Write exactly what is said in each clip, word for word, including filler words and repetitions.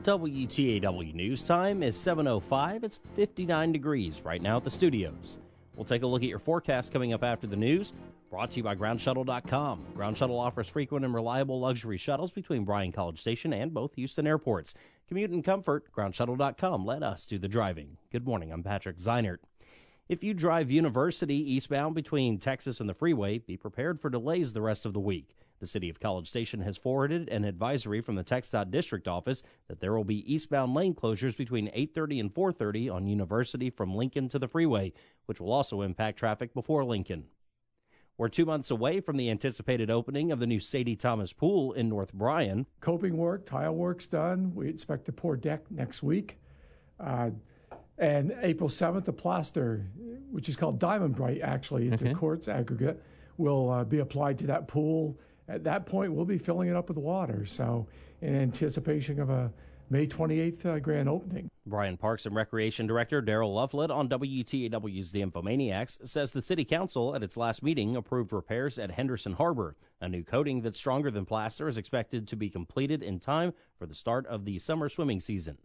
W T A W News Time is seven oh five. It's fifty-nine degrees right now at the studios. We'll take a look at your forecast coming up after the news. Brought to you by ground shuttle dot com. Ground Shuttle offers frequent and reliable luxury shuttles between Bryan College Station and both Houston airports. Commute in comfort. ground shuttle dot com. Let us do the driving. Good morning. I'm Patrick Zeinert. If you drive University eastbound between Texas and the freeway, be prepared for delays the rest of the week. The City of College Station has forwarded an advisory from the TxDOT District Office that there will be eastbound lane closures between eight thirty and four thirty on University from Lincoln to the freeway, which will also impact traffic before Lincoln. We're two months away from the anticipated opening of the new Sadie Thomas Pool in North Bryan. Coping work, tile work's done. We expect to pour deck next week. Uh, and April seventh, the plaster, which is called Diamond Bright, actually, it's mm-hmm. a quartz aggregate, will uh, be applied to that pool. At that point, we'll be filling it up with water. So in anticipation of a May twenty-eighth uh, grand opening. Bryan Parks and Recreation Director Daryl Lovelet on W T A W's The Infomaniacs says the City Council at its last meeting approved repairs at Henderson Harbor. A new coating that's stronger than plaster is expected to be completed in time for the start of the summer swimming season.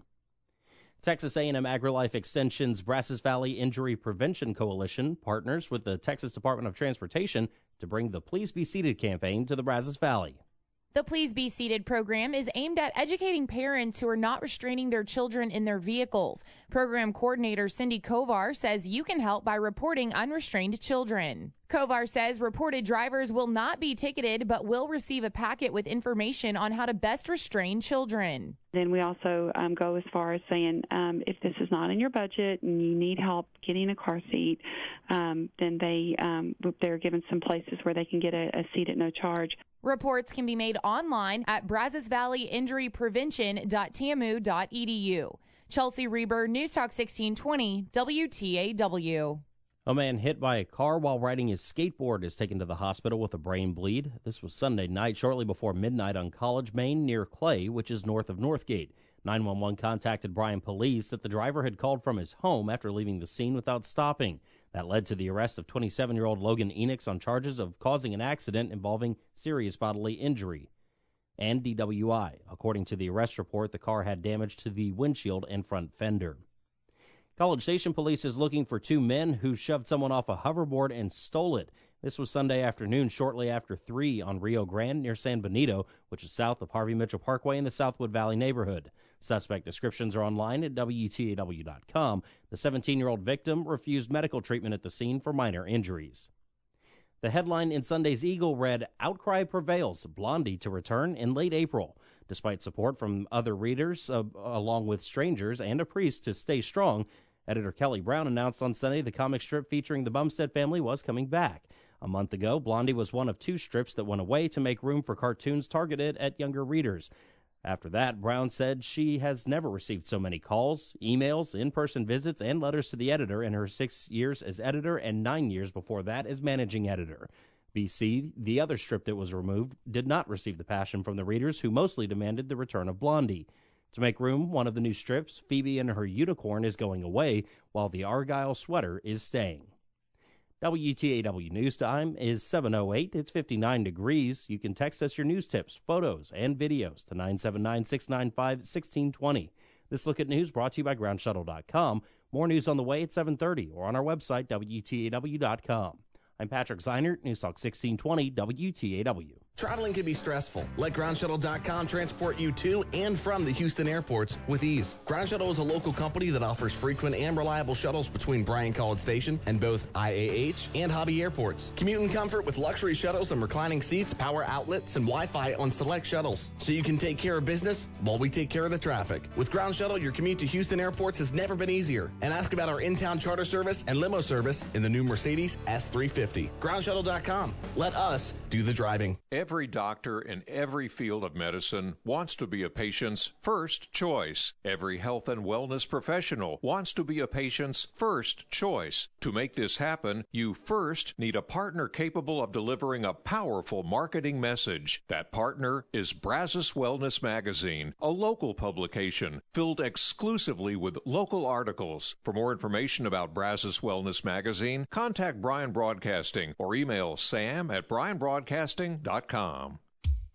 Texas A and M AgriLife Extension's Brazos Valley Injury Prevention Coalition partners with the Texas Department of Transportation to bring the Please Be Seated campaign to the Brazos Valley. The Please Be Seated program is aimed at educating parents who are not restraining their children in their vehicles. Program coordinator Cindy Kovar says you can help by reporting unrestrained children. Kovar says reported drivers will not be ticketed but will receive a packet with information on how to best restrain children. Then we also um, go as far as saying um, if this is not in your budget and you need help getting a car seat, um, then they, um, they're given some places where they can get a, a seat at no charge. Reports can be made online at brazos valley injury prevention dot t m u dot e d u. Chelsea Reber, News Talk sixteen twenty, W T A W. A man hit by a car while riding his skateboard is taken to the hospital with a brain bleed. This was Sunday night, shortly before midnight on College Main near Clay, which is north of Northgate. nine one one contacted Bryan police that the driver had called from his home after leaving the scene without stopping. That led to the arrest of twenty-seven-year-old Logan Enix on charges of causing an accident involving serious bodily injury and D W I. According to the arrest report, the car had damage to the windshield and front fender. College Station police is looking for two men who shoved someone off a hoverboard and stole it. This was Sunday afternoon, shortly after three on Rio Grande near San Benito, which is south of Harvey Mitchell Parkway in the Southwood Valley neighborhood. Suspect descriptions are online at W T A W dot com. The seventeen-year-old victim refused medical treatment at the scene for minor injuries. The headline in Sunday's Eagle read, "Outcry Prevails, Blondie to Return in Late April." Despite support from other readers, uh, along with strangers and a priest to stay strong, editor Kelly Brown announced on Sunday the comic strip featuring the Bumstead family was coming back. A month ago, Blondie was one of two strips that went away to make room for cartoons targeted at younger readers. After that, Brown said she has never received so many calls, emails, in-person visits, and letters to the editor in her six years as editor and nine years before that as managing editor. B C, the other strip that was removed, did not receive the passion from the readers who mostly demanded the return of Blondie. To make room, one of the new strips, Phoebe and her unicorn, is going away, while the Argyle sweater is staying. W T A W News Time is seven oh eight. It's fifty-nine degrees. You can text us your news tips, photos, and videos to nine seven nine, six nine five, one six two zero. This Look at News brought to you by ground shuttle dot com. More news on the way at seven thirty or on our website, W T A W dot com. I'm Patrick Zeinert, News Talk sixteen twenty, W T A W. Traveling can be stressful. Let ground shuttle dot com transport you to and from the Houston airports with ease. Ground Shuttle is a local company that offers frequent and reliable shuttles between Bryan College Station and both I A H and Hobby airports. Commute in comfort with luxury shuttles and reclining seats, power outlets, and Wi-Fi on select shuttles. So you can take care of business while we take care of the traffic. With Ground Shuttle, your commute to Houston airports has never been easier. And ask about our in-town charter service and limo service in the new Mercedes S three fifty. ground shuttle dot com. Let us do the driving. Every doctor in every field of medicine wants to be a patient's first choice. Every health and wellness professional wants to be a patient's first choice. To make this happen, you first need a partner capable of delivering a powerful marketing message. That partner is Brazos Wellness Magazine, a local publication filled exclusively with local articles. For more information about Brazos Wellness Magazine, contact Bryan Broadcasting or email sam at bryan broadcasting dot com.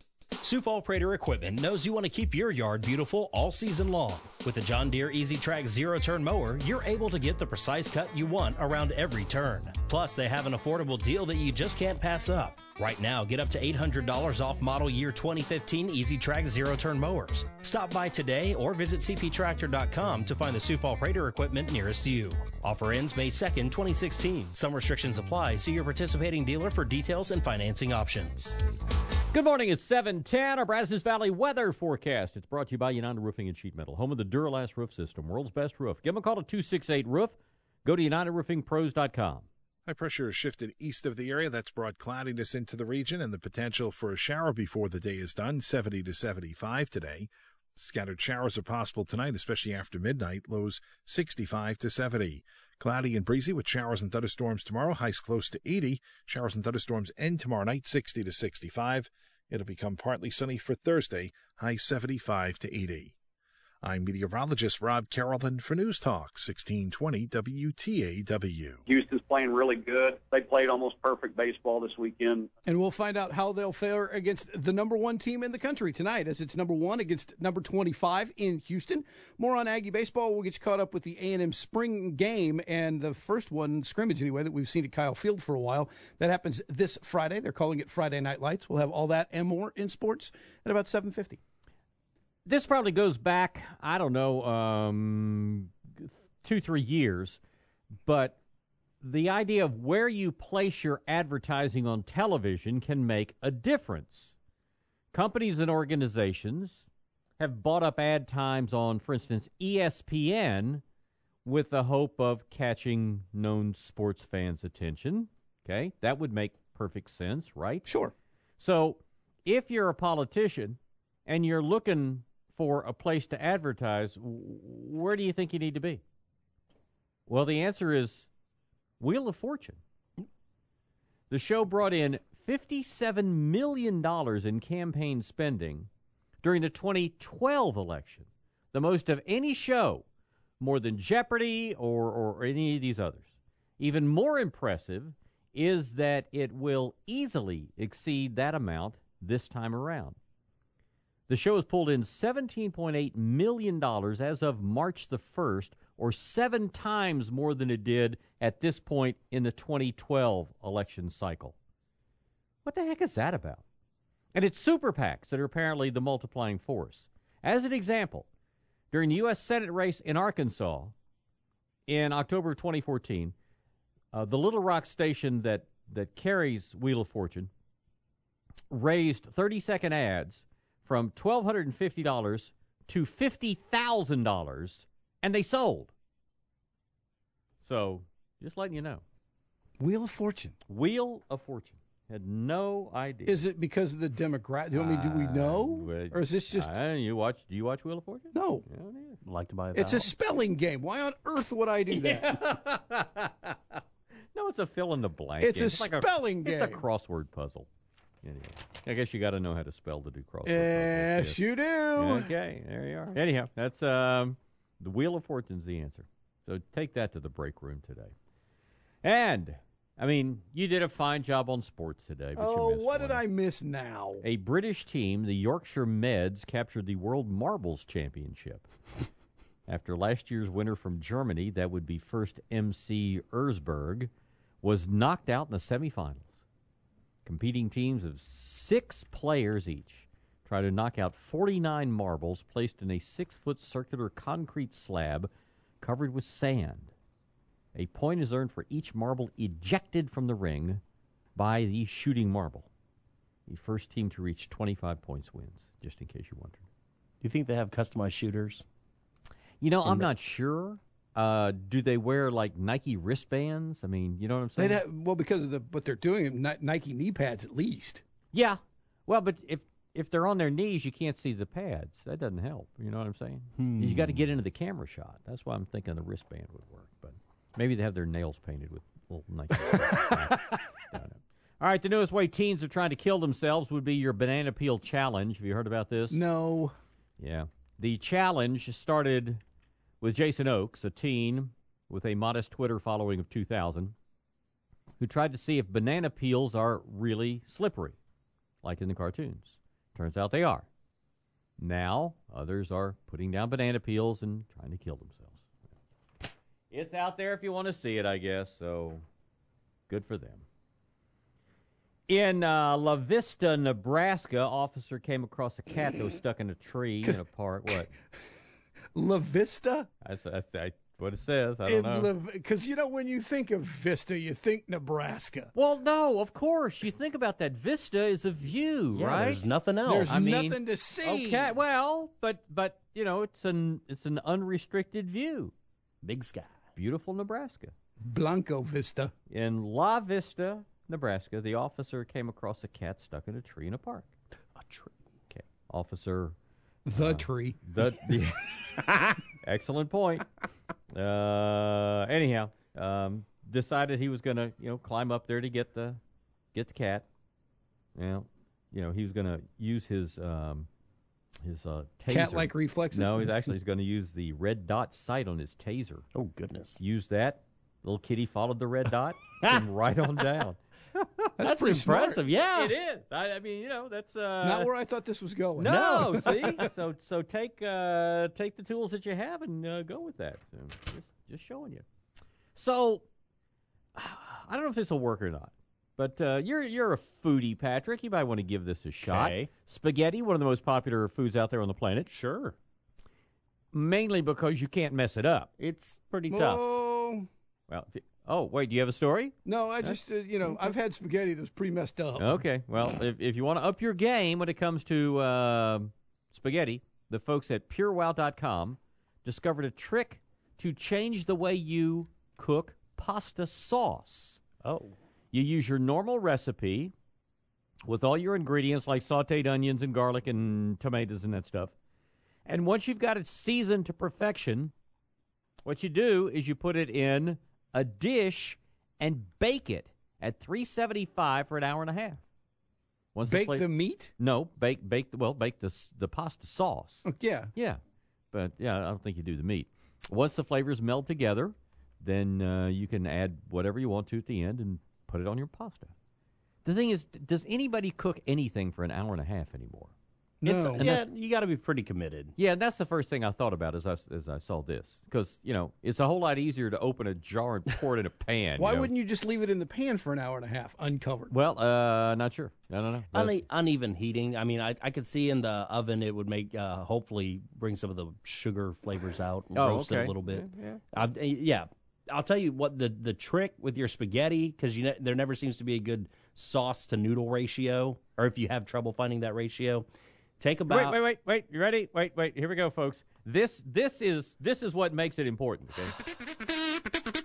Sioux Falls Prater Equipment knows you want to keep your yard beautiful all season long. With the John Deere Easy Track zero-turn mower, you're able to get the precise cut you want around every turn. Plus, they have an affordable deal that you just can't pass up. Right now, get up to eight hundred dollars off model year twenty fifteen Easy Track zero-turn mowers. Stop by today or visit c p tractor dot com to find the Sioux Falls Prater Equipment nearest you. Offer ends May second, twenty sixteen. Some restrictions apply. See your participating dealer for details and financing options. Good morning. It's seven ten. Our Brazos Valley weather forecast. It's brought to you by United Roofing and Sheet Metal, home of the Duralast roof system, world's best roof. Give them a call at two six eight roof. Go to united roofing pros dot com. High pressure has shifted east of the area. That's brought cloudiness into the region and the potential for a shower before the day is done. seventy to seventy-five today. Scattered showers are possible tonight, especially after midnight. Lows sixty-five to seventy. Cloudy and breezy with showers and thunderstorms tomorrow. Highs close to eighty. Showers and thunderstorms end tomorrow night, sixty to sixty-five. It'll become partly sunny for Thursday. High seventy-five to eighty. I'm meteorologist Rob Carrollton for News Talk, sixteen twenty W T A W. Houston's playing really good. They played almost perfect baseball this weekend. And we'll find out how they'll fare against the number one team in the country tonight, as it's number one against number twenty-five in Houston. More on Aggie baseball. We'll get you caught up with the A and M spring game, and the first one, scrimmage anyway, that we've seen at Kyle Field for a while. That happens this Friday. They're calling it Friday Night Lights. We'll have all that and more in sports at about seven fifty. This probably goes back, I don't know, um, two, three years, but the idea of where you place your advertising on television can make a difference. Companies and organizations have bought up ad times on, for instance, E S P N with the hope of catching known sports fans' attention. Okay, that would make perfect sense, right? Sure. So if you're a politician and you're looking for a place to advertise, where do you think you need to be? Well, the answer is Wheel of Fortune. The show brought in fifty-seven million dollars in campaign spending during the twenty twelve election, the most of any show, more than Jeopardy or, or any of these others. Even more impressive is that it will easily exceed that amount this time around. The show has pulled in seventeen point eight million dollars as of March the first, or seven times more than it did at this point in the twenty twelve election cycle. What the heck is that about? And it's super PACs that are apparently the multiplying force. As an example, during the U S Senate race in Arkansas in October twenty fourteen, uh, the Little Rock station that, that carries Wheel of Fortune raised thirty-second ads from one thousand two hundred fifty dollars to fifty thousand dollars, and they sold. So, just letting you know. Wheel of Fortune. Wheel of Fortune. Had no idea. Is it because of the demographic? Do, I mean, do we know? Uh, or is this just... Uh, you watch? Do you watch Wheel of Fortune? No. I'd like to buy a It's vowel. a spelling game. Why on earth would I do that? Yeah. No, it's a fill in the blank. It's game. a It's like spelling a, game. It's a crossword puzzle. Anyway, I guess you got to know how to spell to do crossword Yes, puzzles. you do. Okay, there you are. Anyhow, that's um, the Wheel of Fortune's the answer. So take that to the break room today. And, I mean, you did a fine job on sports today. But Oh, you missed what one. did I miss now? A British team, the Yorkshire Meds, captured the World Marbles Championship. After last year's winner from Germany, that would be first M C Erzberg, was knocked out in the semifinals. Competing teams of six players each try to knock out forty-nine marbles placed in a six-foot circular concrete slab covered with sand. A point is earned for each marble ejected from the ring by the shooting marble. The first team to reach twenty-five points wins, just in case you wondered. Do you think they have customized shooters? You know, I'm not sure. Uh, do they wear, like, Nike wristbands? I mean, you know what I'm saying? They'd have, well, because of the what they're doing, Ni- Nike knee pads at least. Yeah. Well, but if if they're on their knees, you can't see the pads. That doesn't help. You know what I'm saying? Hmm. You got to get into the camera shot. That's why I'm thinking the wristband would work. But maybe they have their nails painted with little Nike. All right, the newest way teens are trying to kill themselves would be your banana peel challenge. Have you heard about this? No. Yeah. The challenge started with Jason Oakes, a teen with a modest Twitter following of two thousand, who tried to see if banana peels are really slippery, like in the cartoons. Turns out they are. Now, others are putting down banana peels and trying to kill themselves. It's out there if you want to see it, I guess, so good for them. In uh, La Vista, Nebraska, officer came across a cat that was stuck in a tree in a park. What? La Vista? That's, that's, that's what it says. I don't know. Because, you know, when you think of Vista, you think Nebraska. Well, no, of course. You think about that. Vista is a view, yeah, right? There's nothing else. There's I mean, nothing to see. Okay, well, but, but you know, it's an, it's an unrestricted view. Big sky. Beautiful Nebraska. Blanco Vista. In La Vista, Nebraska, the officer came across a cat stuck in a tree in a park. A tree. Okay. Officer. The uh, tree. The, the excellent point. Uh, anyhow, um, decided he was going to, you know, climb up there to get the get the cat. Well, you know, he was going to use his um, his uh, taser. Cat-like reflexes? No, he's actually going to use the red dot sight on his taser. Oh, goodness. Use that. Little kitty followed the red dot and right on down. That's, That's impressive, smart. yeah. It is. I, I mean, you know, that's uh, Not where I thought this was going. No, see, so so take uh, take the tools that you have and uh, go with that. So just just showing you. So I don't know if this will work or not, but uh, you're you're a foodie, Patrick. You might want to give this a shot. Okay. Spaghetti, one of the most popular foods out there on the planet. Sure. Mainly because you can't mess it up. It's pretty tough. Oh, Well, if you, oh wait, do you have a story? no, I just, uh, you know, I've had spaghetti that was pretty messed up. Okay, well, if, if you want to up your game when it comes to uh, spaghetti, the folks at Pure Wow dot com discovered a trick to change the way you cook pasta sauce. Oh. You use your normal recipe with all your ingredients like sautéed onions and garlic and tomatoes and that stuff. And once you've got it seasoned to perfection, what you do is you put it in a dish and bake it at three seventy-five for an hour and a half. Once Bake the, fla- the meat? No, bake bake the well, bake the s- the pasta sauce. Oh, yeah. Yeah, but yeah, I don't think you do the meat. Once the flavors meld together, then uh, you can add whatever you want to at the end and put it on your pasta. The thing is, does anybody cook anything for an hour and a half anymore? No. It's, yeah, you got to be pretty committed. Yeah, and that's the first thing I thought about as I, as I saw this. Because, you know, it's a whole lot easier to open a jar and pour it in a pan. Why you know? wouldn't you just leave it in the pan for an hour and a half, uncovered? Well, uh, not sure. I don't know. But- Une- uneven heating. I mean, I, I could see in the oven it would make, uh, hopefully, bring some of the sugar flavors out and Oh, roast it okay. a little bit. Yeah, yeah. I, yeah. I'll tell you what the, the trick with your spaghetti, because you ne- there never seems to be a good sauce to noodle ratio, or if you have trouble finding that ratio, take about. Wait, wait, wait, wait. You ready? Wait, wait. Here we go, folks. This, this is, this is what makes it important. Okay.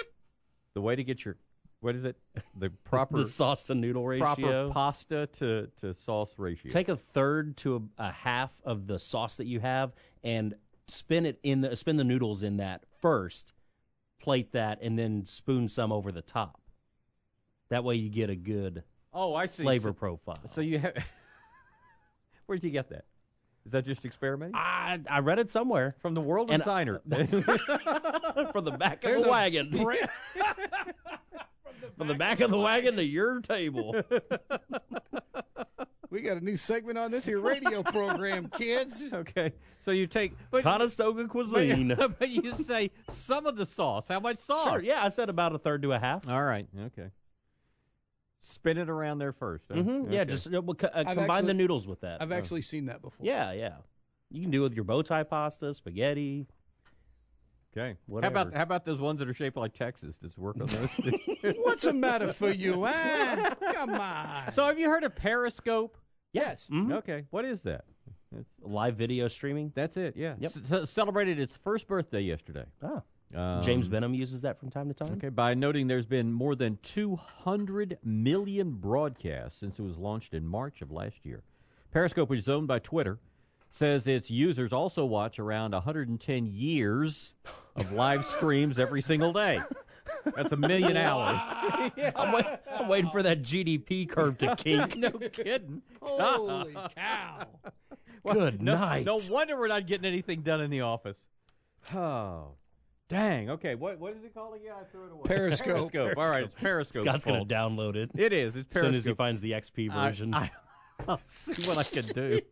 The way to get your, what is it? The proper the sauce to noodle ratio. proper pasta to, to sauce ratio. Take a third to a, a half of the sauce that you have and spin it in the spin the noodles in that first. Plate that and then spoon some over the top. That way you get a good oh, I see. flavor so, profile. So you have. Where'd you get that? Is that just experimenting? I I read it somewhere From the world and, of Signer. from the back of There's the a wagon. bra- From the back of the wagon to your table. We got a new segment on this here radio program, kids. Okay, so you take but, Conestoga cuisine. but, but you say some of the sauce. How much sauce? Sure, yeah, I said about a third to a half. All right. Okay. Spin it around there first. Huh? Mm-hmm. Yeah, Okay. just uh, co- uh, combine actually- the noodles with that. I've actually seen that before. yeah, yeah. You can do it with your bow tie pasta, spaghetti. Okay. Whatever. How about how about those ones that are shaped like Texas? Does it work on those? What's the matter for you, eh? Come on. So have you heard of Periscope? Yes. Mhm. Okay. What is that? It's, Live video streaming. that's it. Yeah. Yep. C- celebrated its first birthday yesterday. Ah, Um, James Benham uses that from time to time. Okay, by noting there's been more than two hundred million broadcasts since it was launched in March of last year. Periscope, which is owned by Twitter, says its users also watch around one hundred ten years of live streams every single day. That's a million hours. Yeah. I'm, wait, I'm waiting for that G D P curve to kink. No kidding. Holy cow. Good no, night. No wonder we're not getting anything done in the office. Oh, dang. Okay, what what is it called again? I threw it away. Periscope. Periscope. All right, it's Periscope. Scott's going called. to download it It is. It's as soon as he Periscope. finds the X P version. I, I'll see what I can do.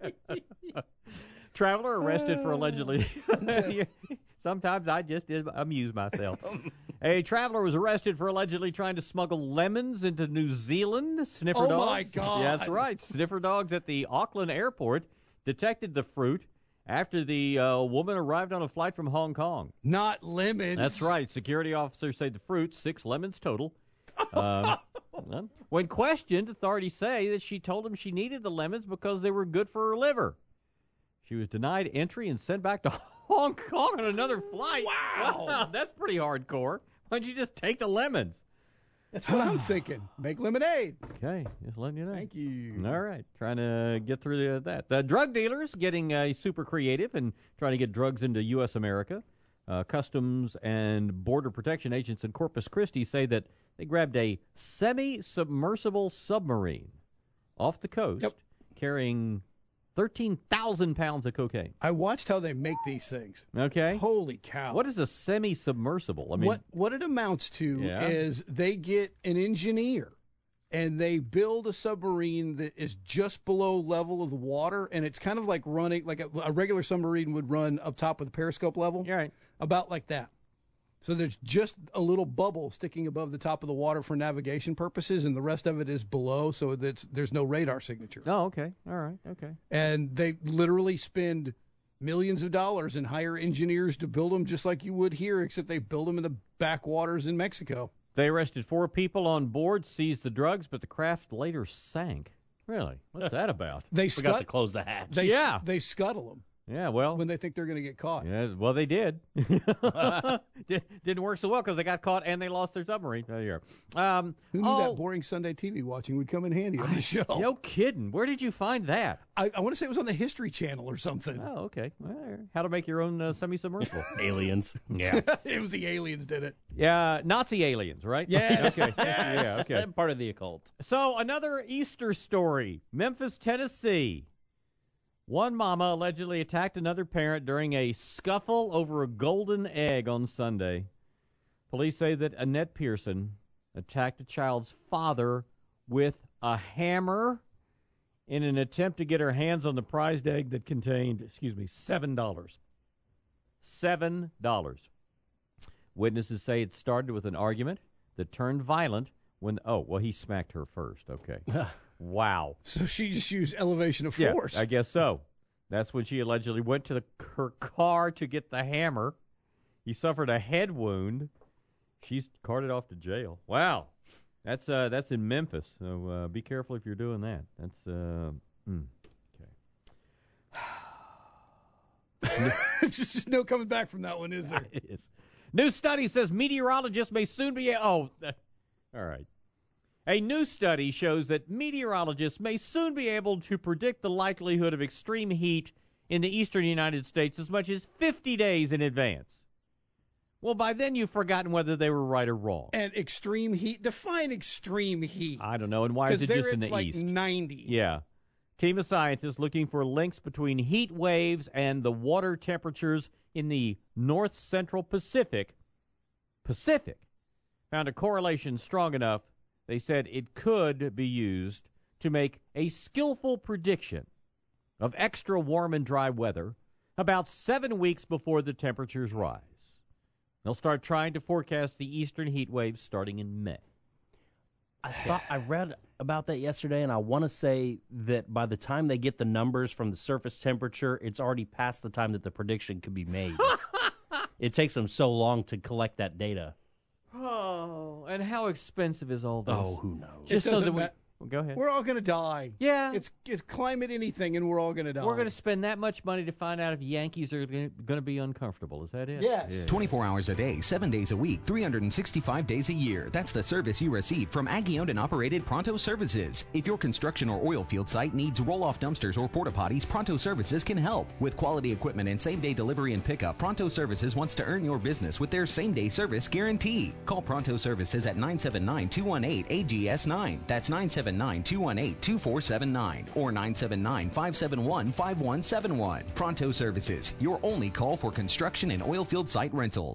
Traveler arrested for allegedly. Sometimes I just amuse myself. A traveler was arrested for allegedly trying to smuggle lemons into New Zealand. Sniffer oh dogs. Oh, my God. Yeah, that's right. Sniffer dogs at the Auckland airport detected the fruit after the uh, woman arrived on a flight from Hong Kong. Not lemons. That's right. Security officers say the fruit, six lemons total. Um, when questioned, authorities say that she told them she needed the lemons because they were good for her liver. She was denied entry and sent back to Hong Kong on another flight. Wow. Wow, that's pretty hardcore. Why don't you just take the lemons? That's what I'm thinking. Make lemonade. Okay, just letting you know. Thank you. All right, trying to get through that. The drug dealers getting uh, super creative and trying to get drugs into U S America. Uh, Customs and Border Protection agents in Corpus Christi say that they grabbed a semi-submersible submarine off the coast Yep. carrying thirteen thousand pounds of cocaine. I watched how they make these things. Okay. Holy cow. What is a semi-submersible? I mean, what, what it amounts to Yeah. is they get an engineer and they build a submarine that is just below level of the water, and it's kind of like running, like a, a regular submarine would run up top with the periscope level. You're right. About like that. So there's just a little bubble sticking above the top of the water for navigation purposes, and the rest of it is below, so that's, there's no radar signature. Oh, okay. All right. Okay. And they literally spend millions of dollars and hire engineers to build them just like you would here, except they build them in the backwaters in Mexico. They arrested four people on board, seized the drugs, but the craft later sank. Really? What's that about? They Forgot scut- to close the hatch. They, Yeah. They scuttle them Yeah, well. when they think they're going to get caught. Yeah, well, they did. Didn't work so well because they got caught and they lost their submarine. There you are. Um, Who knew oh, that boring Sunday T V watching would come in handy on the show? no kidding. Where did you find that? I, I want to say it was on the History Channel or something. Oh, okay. Well, how to make your own uh, semi-submersible. Aliens. Yeah. It was the aliens did it. Yeah, Nazi aliens, right? Yes. Okay. Yeah, okay. Part of the occult. So, another Easter story. Memphis, Tennessee. One mama allegedly attacked another parent during a scuffle over a golden egg on Sunday. Police say that Annette Pearson attacked a child's father with a hammer in an attempt to get her hands on the prized egg that contained, excuse me, seven dollars. Seven dollars. Witnesses say it started with an argument that turned violent when, oh, well, he smacked her first. Okay. Wow. So she just used elevation of force. Yeah, I guess so. That's when she allegedly went to the, her car to get the hammer. He suffered a head wound. She's carted off to jail. Wow. That's uh, that's in Memphis, so uh, be careful if you're doing that. That's, uh, mm, okay. It's just no coming back from that one, is there? It is. New study says meteorologists may soon be... Oh, that, all right. A new study shows that meteorologists may soon be able to predict the likelihood of extreme heat in the eastern United States as much as fifty days in advance. Well, by then you've forgotten whether they were right or wrong. And extreme heat. Define extreme heat. I don't know. And why is it there just in it's the like east? ninety. Yeah. Team of scientists looking for links between heat waves and the water temperatures in the north central Pacific. Pacific found a correlation strong enough. They said it could be used to make a skillful prediction of extra warm and dry weather about seven weeks before the temperatures rise. They'll start trying to forecast the eastern heat waves starting in May. I thought I read about that yesterday, and I want to say that by the time they get the numbers from the surface temperature, it's already past the time that the prediction could be made. It takes them so long to collect that data. Oh, and how expensive is all this? Oh, who knows? Just It so doesn't that we ma- well, go ahead. We're all going to die. Yeah. It's, it's climate anything, and we're all going to die. We're going to spend that much money to find out if Yankees are going to be uncomfortable. Is that it? Yes. Yeah. twenty-four hours a day, seven days a week, three hundred sixty-five days a year. That's the service you receive from Aggie-owned and operated Pronto Services. If your construction or oil field site needs roll-off dumpsters or porta potties, Pronto Services can help. With quality equipment and same-day delivery and pickup, Pronto Services wants to earn your business with their same-day service guarantee. Call Pronto Services at nine seven nine, two one eight, A G S nine. That's nine seven nine, two one eight, two four seven nine or nine seven nine, five seven one, five one seven one. Pronto Services, your only call for construction and oil field site rentals.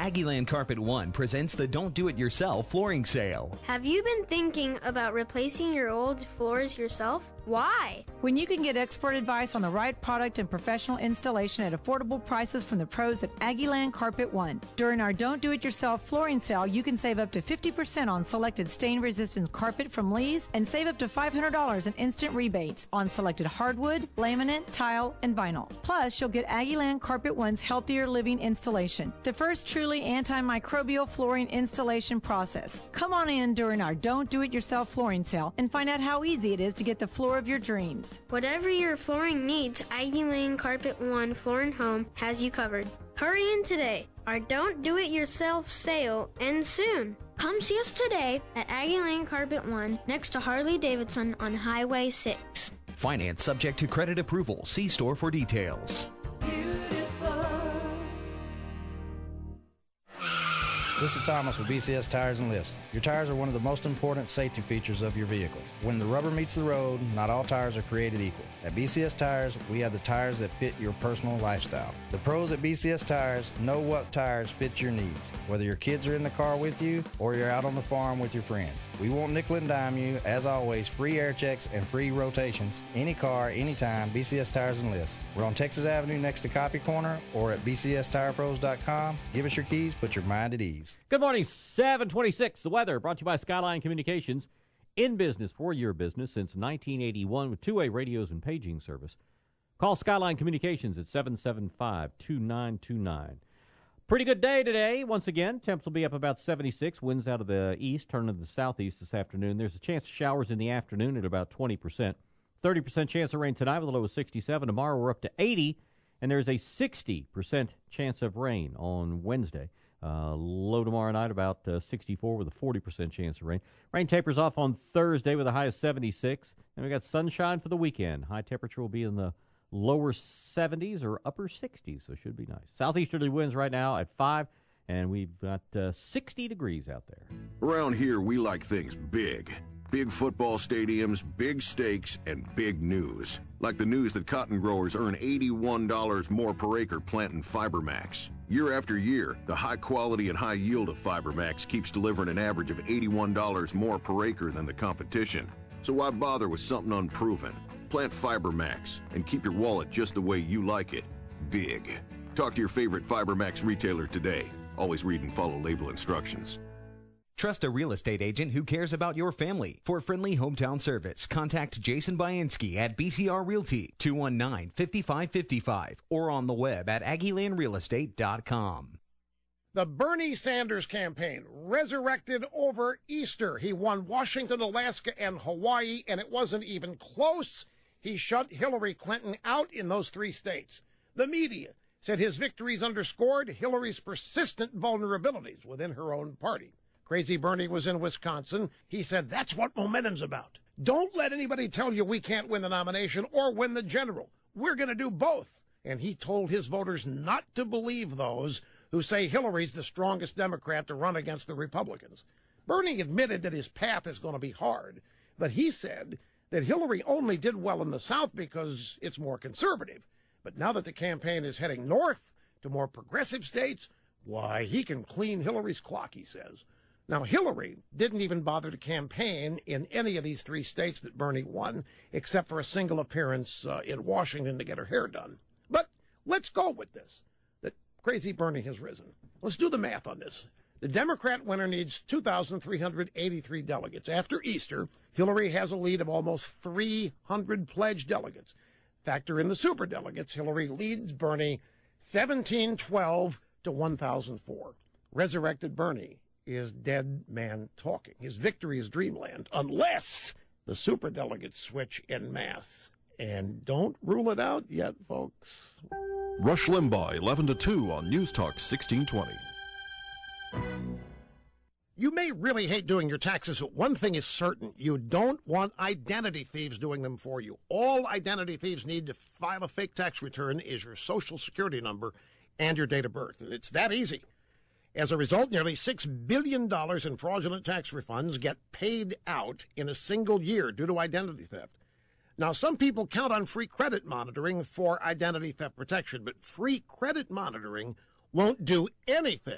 Aggieland Carpet One presents the Don't Do It Yourself flooring sale. Have you been thinking about replacing your old floors yourself? Why? When you can get expert advice on the right product and professional installation at affordable prices from the pros at Aggieland Carpet One. During our Don't Do It Yourself flooring sale, you can save up to fifty percent on selected stain-resistant carpet from Lee's and save up to five hundred dollars in instant rebates on selected hardwood, laminate, tile, and vinyl. Plus, you'll get Aggieland Carpet One's Healthier Living installation, the first truly antimicrobial flooring installation process. Come on in during our Don't Do It Yourself flooring sale and find out how easy it is to get the floor of your dreams. Whatever your flooring needs, Aggieland Carpet One Floor and Home has you covered. Hurry in today. Our Don't Do It Yourself sale ends soon. Come see us today at Aggieland Carpet One next to Harley Davidson on Highway six. Finance subject to credit approval. See store for details. This is Thomas with B C S Tires and Lifts. Your tires are one of the most important safety features of your vehicle. When the rubber meets the road, not all tires are created equal. At B C S Tires, we have the tires that fit your personal lifestyle. The pros at B C S Tires know what tires fit your needs, whether your kids are in the car with you or you're out on the farm with your friends. We won't nickel and dime you. As always, free air checks and free rotations. Any car, anytime, B C S Tires and Lifts. We're on Texas Avenue next to Copy Corner or at b c s tire pros dot com. Give us your keys, put your mind at ease. Good morning, seven twenty-six. The weather brought to you by Skyline Communications. In business for your business since nineteen eighty-one with two-way radios and paging service. Call Skyline Communications at seven seven five, two nine two nine. Pretty good day today. Once again, temps will be up about seventy-six. Winds out of the east, turning to the southeast this afternoon. There's a chance of showers in the afternoon at about twenty percent. thirty percent chance of rain tonight with a low of sixty-seven. Tomorrow we're up to eighty, and there's a sixty percent chance of rain on Wednesday. Uh, low tomorrow night, about uh, sixty-four with a forty percent chance of rain. Rain tapers off on Thursday with a high of seventy-six. And we got sunshine for the weekend. High temperature will be in the lower seventies or upper sixties, so it should be nice. Southeasterly winds right now at five, and we've got uh, sixty degrees out there. Around here, we like things big. Big football stadiums, big stakes, and big news. Like the news that cotton growers earn eighty-one dollars more per acre planting FiberMax. Year after year, the high quality and high yield of FiberMax keeps delivering an average of eighty-one dollars more per acre than the competition. So why bother with something unproven? Plant FiberMax and keep your wallet just the way you like it, big. Talk to your favorite FiberMax retailer today. Always read and follow label instructions. Trust a real estate agent who cares about your family. For friendly hometown service, contact Jason Bainski at B C R Realty, two one nine, five five five five, or on the web at aggieland real estate dot com. The Bernie Sanders campaign resurrected over Easter. He won Washington, Alaska, and Hawaii, and it wasn't even close. He shut Hillary Clinton out in those three states. The media said his victories underscored Hillary's persistent vulnerabilities within her own party. Crazy Bernie was in Wisconsin. He said, that's what momentum's about. Don't let anybody tell you we can't win the nomination or win the general. We're going to do both. And he told his voters not to believe those who say Hillary's the strongest Democrat to run against the Republicans. Bernie admitted that his path is going to be hard, but he said that Hillary only did well in the South because it's more conservative. But now that the campaign is heading north to more progressive states, why, he can clean Hillary's clock, he says. Now, Hillary didn't even bother to campaign in any of these three states that Bernie won, except for a single appearance uh, in Washington to get her hair done. But let's go with this, that Crazy Bernie has risen. Let's do the math on this. The Democrat winner needs two thousand three hundred eighty-three delegates. After Easter, Hillary has a lead of almost three hundred pledged delegates. Factor in the superdelegates, Hillary leads Bernie seventeen twelve to one thousand four. Resurrected Bernie is dead man talking. His victory is dreamland, unless the superdelegates switch en masse. And don't rule it out yet, folks. Rush Limbaugh, eleven to two on News Talk sixteen twenty. You may really hate doing your taxes, but one thing is certain. You don't want identity thieves doing them for you. All identity thieves need to file a fake tax return is your social security number and your date of birth. It's that easy. As a result, nearly six billion dollars in fraudulent tax refunds get paid out in a single year due to identity theft. Now, some people count on free credit monitoring for identity theft protection, but free credit monitoring won't do anything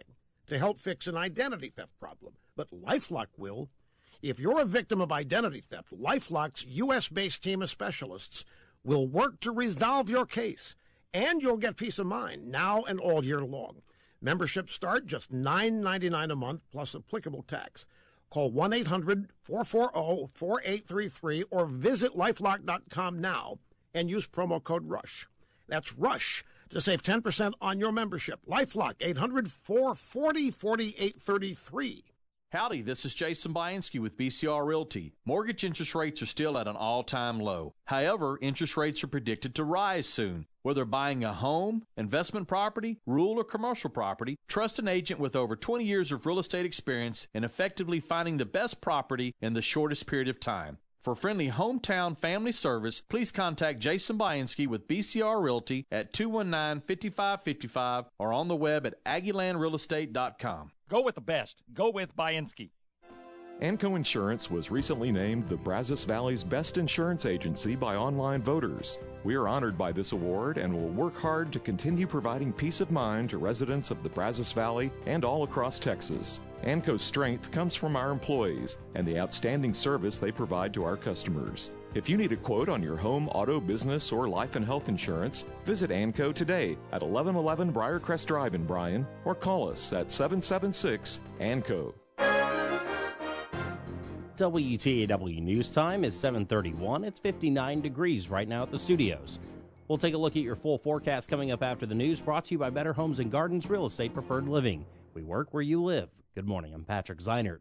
to help fix an identity theft problem, but LifeLock will. If you're a victim of identity theft, LifeLock's U S-based team of specialists will work to resolve your case, and you'll get peace of mind now and all year long. Memberships start just nine ninety-nine a month plus applicable tax. Call one eight hundred four four zero four eight three three or visit lifelock dot com now and use promo code RUSH. That's RUSH to save ten percent on your membership. LifeLock, eight hundred four four zero four eight three three. Howdy, this is Jason Bianski with B C R Realty. Mortgage interest rates are still at an all-time low. However, interest rates are predicted to rise soon. Whether buying a home, investment property, rural or commercial property, trust an agent with over twenty years of real estate experience in effectively finding the best property in the shortest period of time. For friendly hometown family service, please contact Jason Bianski with B C R Realty at two one nine, five five five five or on the web at aggie land real estate dot com. Go with the best. Go with Bianski. Anco Insurance was recently named the Brazos Valley's best insurance agency by online voters. We are honored by this award and will work hard to continue providing peace of mind to residents of the Brazos Valley and all across Texas. Anco's strength comes from our employees and the outstanding service they provide to our customers. If you need a quote on your home, auto, business, or life and health insurance, visit Anco today at eleven eleven Briarcrest Drive in Bryan or call us at seven seven six ANCO. W T A W News Time is seven thirty-one. It's fifty-nine degrees right now at the studios. We'll take a look at your full forecast coming up after the news, brought to you by Better Homes and Gardens Real Estate Preferred Living. We work where you live. Good morning, I'm Patrick Zeinert.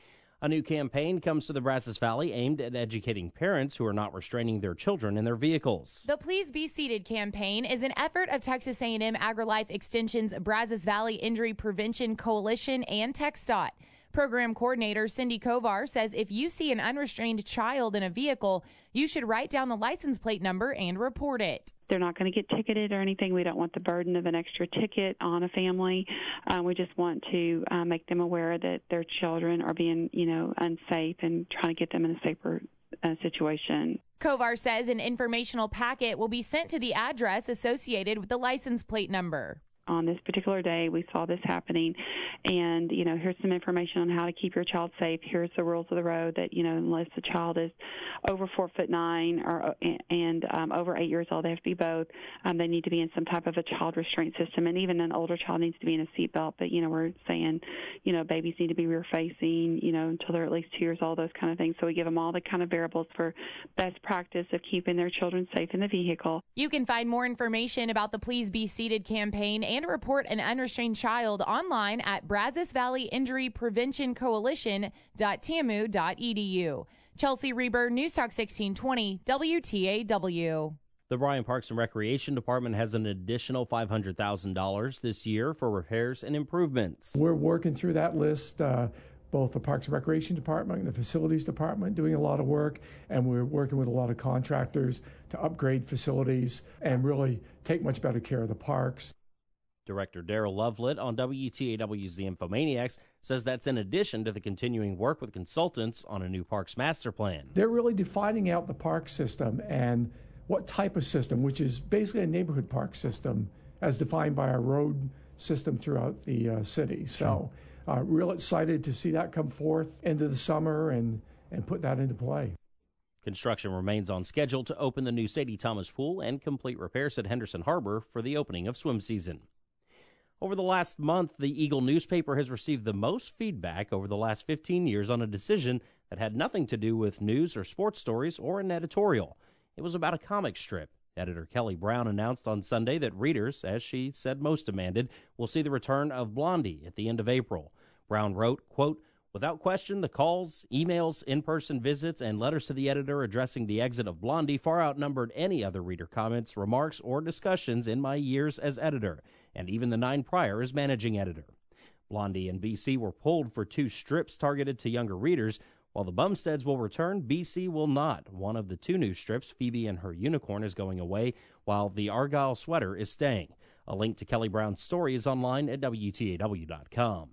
A new campaign comes to the Brazos Valley aimed at educating parents who are not restraining their children in their vehicles. The Please Be Seated campaign is an effort of Texas A and M AgriLife Extension's Brazos Valley Injury Prevention Coalition and TxDOT. Program coordinator Cindy Kovar says if you see an unrestrained child in a vehicle, you should write down the license plate number and report it. They're not going to get ticketed or anything. We don't want the burden of an extra ticket on a family. Uh, we just want to uh, make them aware that their children are being, you know, unsafe and trying to get them in a safer uh, situation. Kovar says an informational packet will be sent to the address associated with the license plate number. On this particular day, we saw this happening, and, you know, here's some information on how to keep your child safe. Here's the rules of the road that, you know, unless the child is over four foot nine or and um, over eight years old, they have to be both. Um, they need to be in some type of a child restraint system, and even an older child needs to be in a seatbelt. But, you know, we're saying, you know, babies need to be rear facing, you know, until they're at least two years old, those kind of things. So we give them all the kind of variables for best practice of keeping their children safe in the vehicle. You can find more information about the Please Be Seated campaign and report an unrestrained child online at Brazos Valley Injury Prevention Coalition dot T A M U dot E D U. Chelsea Reber, News Talk sixteen twenty, W T A W. The Bryan Parks and Recreation Department has an additional five hundred thousand dollars this year for repairs and improvements. We're working through that list. Uh, both the Parks and Recreation Department and the Facilities Department doing a lot of work, and we're working with a lot of contractors to upgrade facilities and really take much better care of the parks. Director Daryl Lovelit on W T A W's The Infomaniacs says that's in addition to the continuing work with consultants on a new parks master plan. They're really defining out the park system and what type of system, which is basically a neighborhood park system as defined by our road system throughout the uh, city. So uh, real excited to see that come forth into the summer and, and put that into play. Construction remains on schedule to open the new Sadie Thomas Pool and complete repairs at Henderson Harbor for the opening of swim season. Over the last month, the Eagle newspaper has received the most feedback over the last fifteen years on a decision that had nothing to do with news or sports stories or an editorial. It was about a comic strip. Editor Kelly Brown announced on Sunday that readers, as she said most demanded, will see the return of Blondie at the end of April. Brown wrote, quote, "Without question, the calls, emails, in-person visits, and letters to the editor addressing the exit of Blondie far outnumbered any other reader comments, remarks, or discussions in my years as editor, and even the nine prior as managing editor. Blondie and B C were pulled for two strips targeted to younger readers. While the Bumsteads will return, B C will not. One of the two new strips, Phoebe and Her Unicorn, is going away, while the Argyle Sweater is staying. A link to Kelly Brown's story is online at W T A W dot com.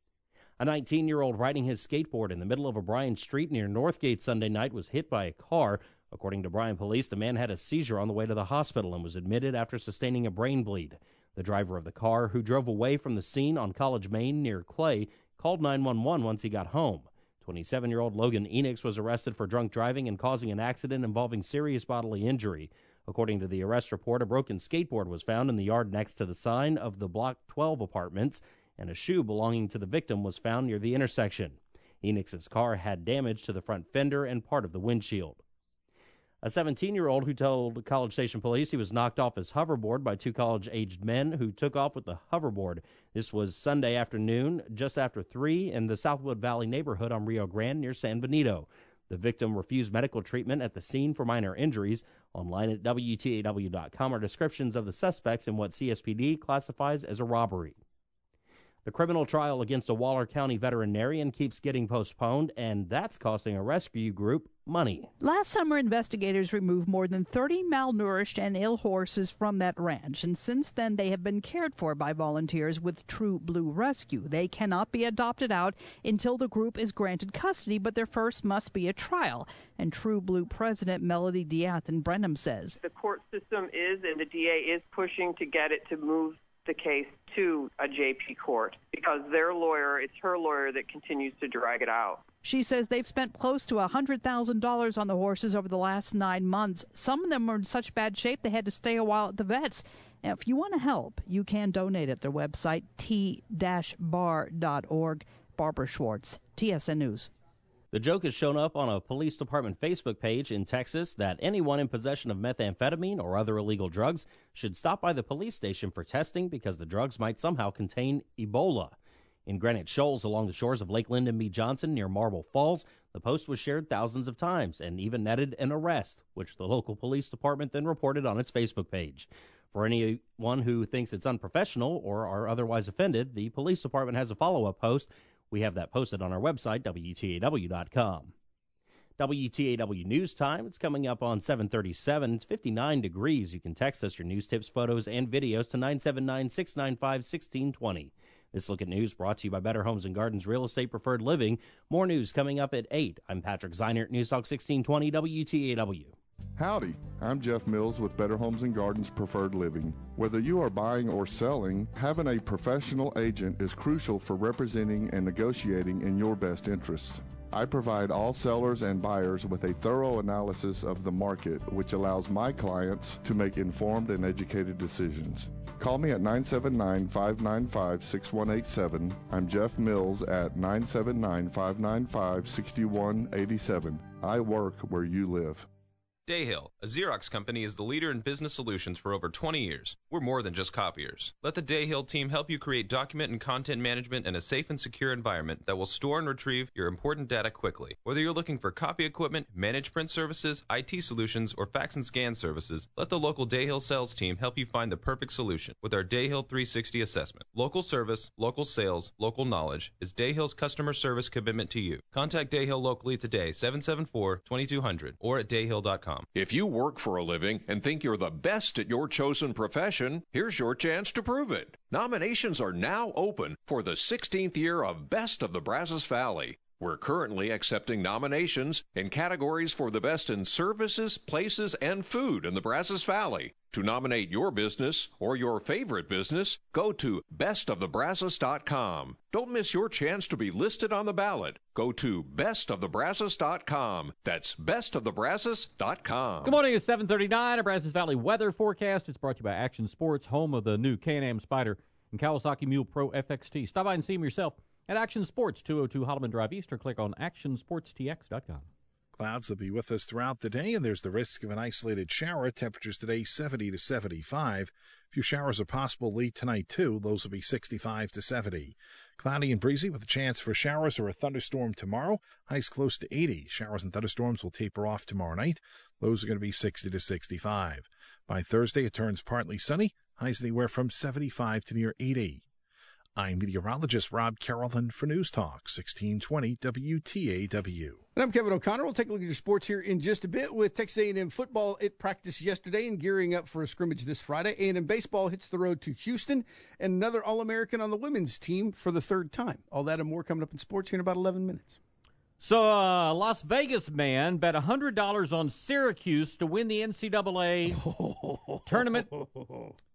A nineteen-year-old riding his skateboard in the middle of a Bryan street near Northgate Sunday night was hit by a car. According to Bryan police, the man had a seizure on the way to the hospital and was admitted after sustaining a brain bleed. The driver of the car, who drove away from the scene on College Main near Clay, called nine one one once he got home. twenty-seven-year-old Logan Enix was arrested for drunk driving and causing an accident involving serious bodily injury. According to the arrest report, a broken skateboard was found in the yard next to the sign of the Block twelve apartments, and a shoe belonging to the victim was found near the intersection. Enix's car had damage to the front fender and part of the windshield. A seventeen-year-old who told College Station police he was knocked off his hoverboard by two college-aged men who took off with the hoverboard. This was Sunday afternoon, just after three, in the Southwood Valley neighborhood on Rio Grande near San Benito. The victim refused medical treatment at the scene for minor injuries. Online at W T A W dot com are descriptions of the suspects in what C S P D classifies as a robbery. The criminal trial against a Waller County veterinarian keeps getting postponed, and that's costing a rescue group money. Last summer, investigators removed more than thirty malnourished and ill horses from that ranch, and since then they have been cared for by volunteers with True Blue Rescue. They cannot be adopted out until the group is granted custody, but there first must be a trial. And True Blue President Melody Diathan Brenham says, the court system is, and the D A is pushing to get it to move the case to a J P court because their lawyer, it's her lawyer that continues to drag it out. She says they've spent close to one hundred thousand dollars on the horses over the last nine months. Some of them are in such bad shape they had to stay a while at the vets. Now, if you want to help, you can donate at their website, t dash bar dot org. Barbara Schwartz, T S N News. The joke has shown up on a police department Facebook page in Texas that anyone in possession of methamphetamine or other illegal drugs should stop by the police station for testing because the drugs might somehow contain Ebola. In Granite Shoals along the shores of Lake Lyndon B. Johnson near Marble Falls, the post was shared thousands of times and even netted an arrest, which the local police department then reported on its Facebook page. For anyone who thinks it's unprofessional or are otherwise offended, the police department has a follow-up post. We have that posted on our website, W T A W dot com. W T A W News Time. It's coming up on seven thirty-seven. It's fifty-nine degrees. You can text us your news tips, photos, and videos to nine seven nine, six nine five, one six two zero. This Look at News brought to you by Better Homes and Gardens Real Estate Preferred Living. More news coming up at eight. I'm Patrick Zeinert, News Talk sixteen twenty W T A W. Howdy, I'm Jeff Mills with Better Homes and Gardens Preferred Living. Whether you are buying or selling, having a professional agent is crucial for representing and negotiating in your best interests. I provide all sellers and buyers with a thorough analysis of the market, which allows my clients to make informed and educated decisions. Call me at nine seven nine, five nine five, six one eight seven. I'm Jeff Mills at nine seven nine, five nine five, six one eight seven. I work where you live. Dayhill, a Xerox company, is the leader in business solutions for over twenty years. We're more than just copiers. Let the Dayhill team help you create document and content management in a safe and secure environment that will store and retrieve your important data quickly. Whether you're looking for copy equipment, managed print services, I T solutions, or fax and scan services, let the local Dayhill sales team help you find the perfect solution with our Dayhill three sixty assessment. Local service, local sales, local knowledge is Dayhill's customer service commitment to you. Contact Dayhill locally today, seven seven four, two two zero zero, or at dayhill dot com. If you work for a living and think you're the best at your chosen profession, here's your chance to prove it. Nominations are now open for the sixteenth year of Best of the Brazos Valley. We're currently accepting nominations in categories for the best in services, places, and food in the Brazos Valley. To nominate your business or your favorite business, go to best of the brazos dot com. Don't miss your chance to be listed on the ballot. Go to best of the brazos dot com. That's best of the brazos dot com. Good morning. It's seven thirty-nine. A Brazos Valley weather forecast. It's brought to you by Action Sports, home of the new Can-Am Spyder and Kawasaki Mule Pro F X T. Stop by and see them yourself at Action Sports, two oh two Holloman Drive East, or click on action sports t x dot com. Clouds will be with us throughout the day, and there's the risk of an isolated shower. Temperatures today seventy to seventy-five. A few showers are possible late tonight, too. Those will be sixty-five to seventy. Cloudy and breezy with a chance for showers or a thunderstorm tomorrow. Highs close to eighty. Showers and thunderstorms will taper off tomorrow night. Lows are going to be sixty to sixty-five. By Thursday, it turns partly sunny. Highs anywhere from seventy-five to near eighty. I'm meteorologist Rob Carrollton for News Talk sixteen twenty W T A W. And I'm Kevin O'Connor. We'll take a look at your sports here in just a bit with Texas A and M football at practice yesterday and gearing up for a scrimmage this Friday. A and M baseball hits the road to Houston, and another All-American on the women's team for the third time. All that and more coming up in sports here in about eleven minutes. So a uh, Las Vegas man bet one hundred dollars on Syracuse to win the N C double A tournament.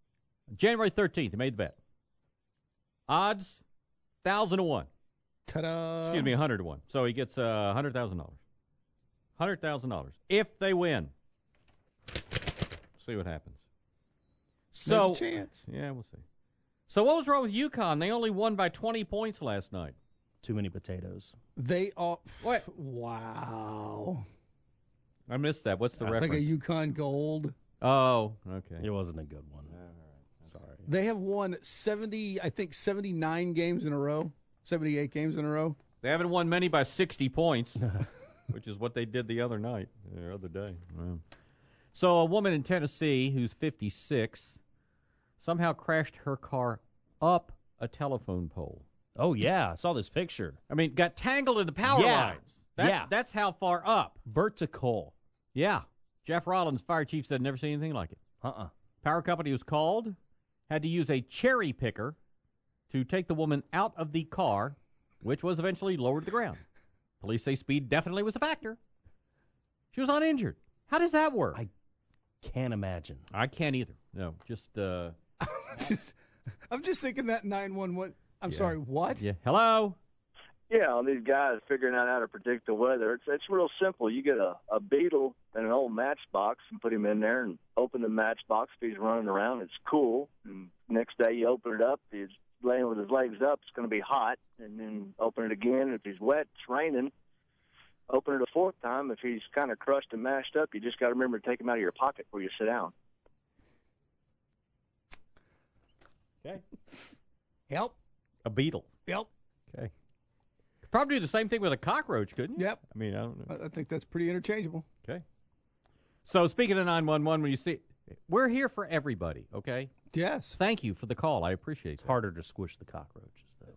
January thirteenth, you made the bet. Odds, one thousand to one. Ta-da. Excuse me, one hundred to one. So he gets uh, one hundred thousand dollars. one hundred thousand dollars. If they win. See what happens. So, There's a chance. Yeah, we'll see. So what was wrong with UConn? They only won by twenty points last night. Too many potatoes. They all. What? Wow. I missed that. What's the Like reference? a Yukon Gold. Oh, okay. It wasn't a good one. Sorry. They have won seventy, I think seventy-nine games in a row, seventy-eight games in a row. They haven't won many by sixty points, which is what they did the other night, the other day. Wow. So a woman in Tennessee who's fifty-six somehow crashed her car up a telephone pole. Oh, yeah. I saw this picture. I mean, got tangled in the power Yeah. lines. That's, Yeah. That's how far up. Vertical. Yeah. Jeff Rollins, fire chief, said never seen anything like it. Uh-uh. Power company was called, had to use a cherry picker to take the woman out of the car, which was eventually lowered to the ground. Police say speed definitely was a factor. She was uninjured. How does that work? I can't imagine. I can't either. No, just... Uh, just, I'm just thinking that nine one one. I'm Yeah. sorry, what? yeah. Hello? Yeah, all these guys figuring out how to predict the weather. It's it's real simple. You get a, a beetle and an old matchbox and put him in there and open the matchbox. If he's running around, it's cool. And next day you open it up, he's laying with his legs up, it's going to be hot. And then open it again. If he's wet, it's raining. Open it a fourth time. If he's kind of crushed and mashed up, you just got to remember to take him out of your pocket before you sit down. Okay. Yep. A beetle. Yep. Okay. Could probably do the same thing with a cockroach, couldn't you? Yep. I mean, I don't know. I, I think that's pretty interchangeable. Okay. So speaking of nine one one, when you see, we're here for everybody, okay? Yes. Thank you for the call. I appreciate it. It's harder to squish the cockroaches, though.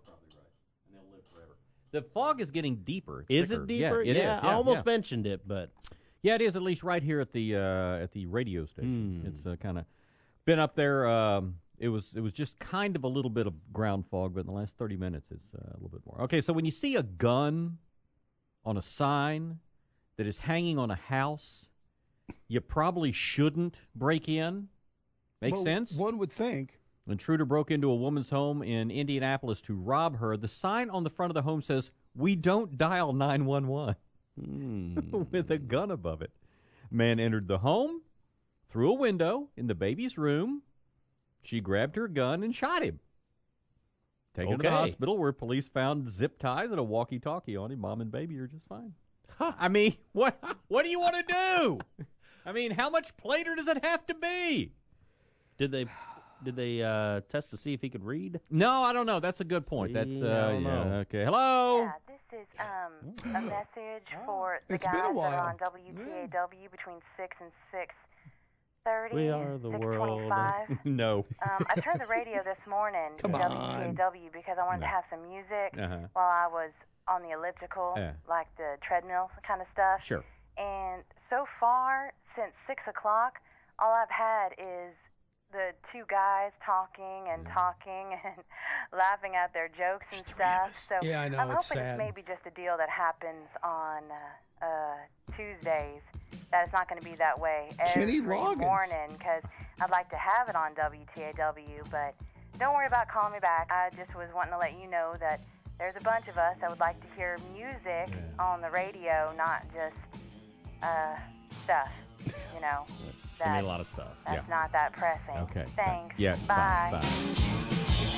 The fog is getting deeper. Is thicker. it deeper? Yeah, it yeah, is. I almost yeah. mentioned it, but yeah, it is at least right here at the uh, at the radio station. Mm. It's uh, kind of been up there. Um, it was it was just kind of a little bit of ground fog, but in the last thirty minutes, it's uh, a little bit more. Okay, so when you see a gun on a sign that is hanging on a house, you probably shouldn't break in. Makes Well, sense? One would think. Intruder broke into a woman's home in Indianapolis to rob her. The sign on the front of the home says, "We don't dial nine one one," with a gun above it. Man entered the home, through a window in the baby's room. She grabbed her gun and shot him. Taken to the Okay. hospital where police found zip ties and a walkie-talkie on him. Mom and baby are just fine. I mean, what what do you want to do? I mean, how much plater does it have to be? did they did they uh, test to see if he could read? No, I don't know. That's a good point. See, That's I uh, don't yeah. know. Okay. Hello. Yeah, this is um, a message for the It's been a guys that while. are on W T A W between six and six thirty. We are the world. No. Um, I turned the radio this morning Come to on. W T A W because I wanted No. to have some music Uh-huh. while I was on the elliptical, Yeah. like the treadmill kind of stuff. Sure. And so far, since six o'clock, all I've had is the two guys talking and talking and laughing at their jokes and stuff. So Yeah, I know, I'm it's hoping sad. it's maybe just a deal that happens on uh, uh, Tuesdays. That it's not going to be that way Kenny every Loggins. morning because I'd like to have it on W T A W. But don't worry about calling me back. I just was wanting to let you know that there's a bunch of us that would like to hear music on the radio, not just uh, stuff. You know. It's gonna be a lot of stuff. That's not that pressing. Okay. Thanks. Yeah. Bye. Bye.